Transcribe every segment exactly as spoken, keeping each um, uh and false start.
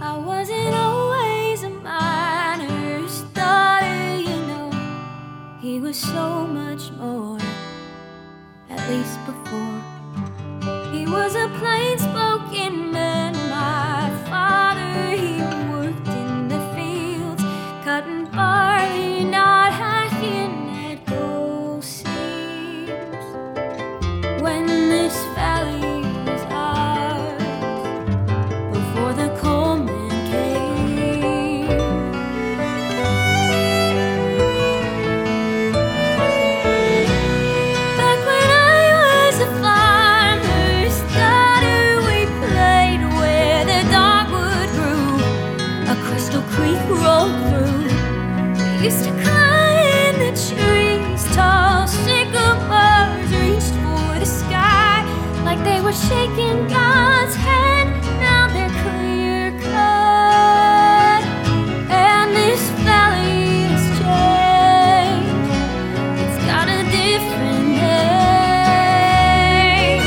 I wasn't always a miner's daughter, you know. He was so much more, at least before. He was a plain-spoken man, my father. He worked in the fields, cutting barley, not hacking at gold seams. When this valley was ours, before the coal man came. Back when I was a farmer's daughter, we played where the dogwood grew, a crystal creek rolled through. We used to climb the trees, tall sycamores reached for the sky like they were shaking God's hand. Now they're clear cut, and this valley has changed. It's got a different name.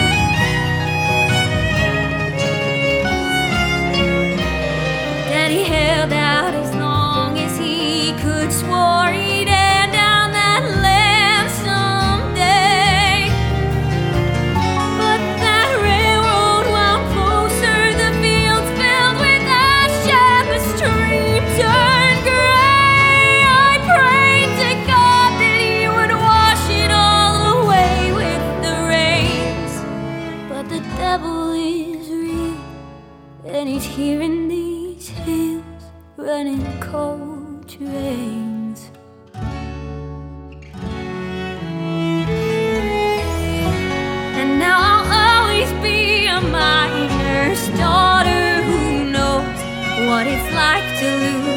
Daddy held out as long as he could, swore he'd hand down that land someday. But that railroad wound closer, the fields filled with ash, and the stream turned gray. I prayed to God that He would wash it all away with the rains. But the devil is real, and he's here in these hills, running cold trains. And now I'll always be a miner's daughter who knows what it's like to lose